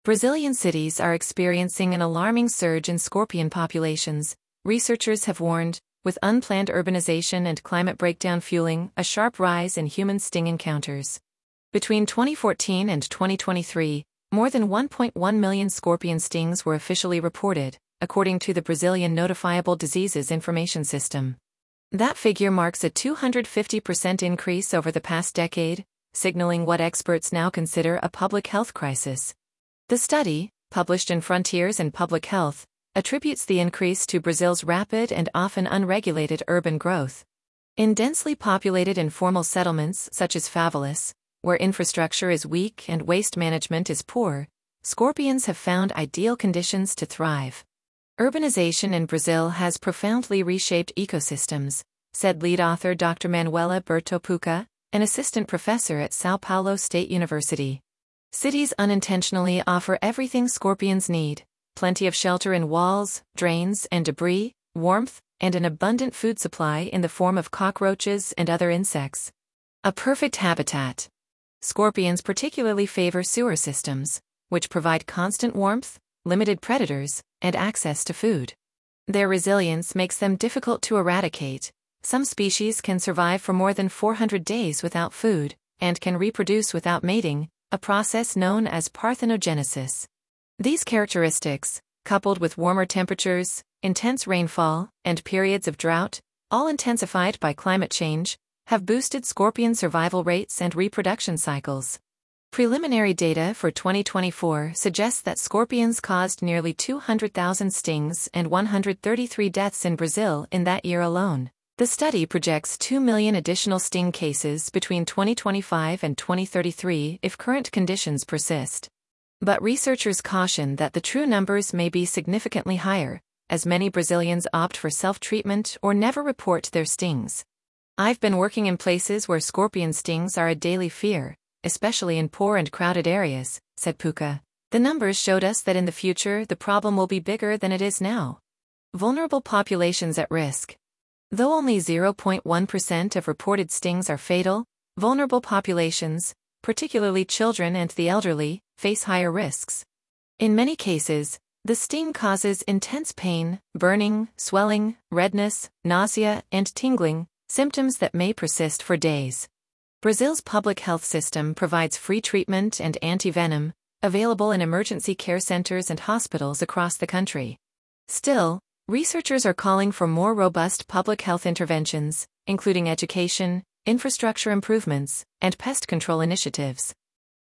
Brazilian cities are experiencing an alarming surge in scorpion populations, researchers have warned, with unplanned urbanization and climate breakdown fueling a sharp rise in human sting encounters. Between 2014 and 2023, more than 1.1 million scorpion stings were officially reported, according to the Brazilian Notifiable Diseases Information System. That figure marks a 250% increase over the past decade, signaling what experts now consider a public health crisis. The study, published in Frontiers in Public Health, attributes the increase to Brazil's rapid and often unregulated urban growth. In densely populated informal settlements such as favelas, where infrastructure is weak and waste management is poor, scorpions have found ideal conditions to thrive. Urbanization in Brazil has profoundly reshaped ecosystems, said lead author Dr. Manuela Bertopucca, an assistant professor at São Paulo State University. Cities unintentionally offer everything scorpions need: plenty of shelter in walls, drains, and debris, warmth, and an abundant food supply in the form of cockroaches and other insects. A perfect habitat. Scorpions particularly favor sewer systems, which provide constant warmth, limited predators, and access to food. Their resilience makes them difficult to eradicate. Some species can survive for more than 400 days without food, and can reproduce without mating, a process known as parthenogenesis. These characteristics, coupled with warmer temperatures, intense rainfall, and periods of drought, all intensified by climate change, have boosted scorpion survival rates and reproduction cycles. Preliminary data for 2024 suggests that scorpions caused nearly 200,000 stings and 133 deaths in Brazil in that year alone. The study projects 2 million additional sting cases between 2025 and 2033 if current conditions persist. But researchers caution that the true numbers may be significantly higher, as many Brazilians opt for self-treatment or never report their stings. I've been working in places where scorpion stings are a daily fear, especially in poor and crowded areas, said Pucca. The numbers showed us that in the future the problem will be bigger than it is now. Vulnerable populations at risk. Though only 0.1% of reported stings are fatal, vulnerable populations, particularly children and the elderly, face higher risks. In many cases, the sting causes intense pain, burning, swelling, redness, nausea, and tingling, symptoms that may persist for days. Brazil's public health system provides free treatment and anti-venom, available in emergency care centers and hospitals across the country. Still, researchers are calling for more robust public health interventions, including education, infrastructure improvements, and pest control initiatives.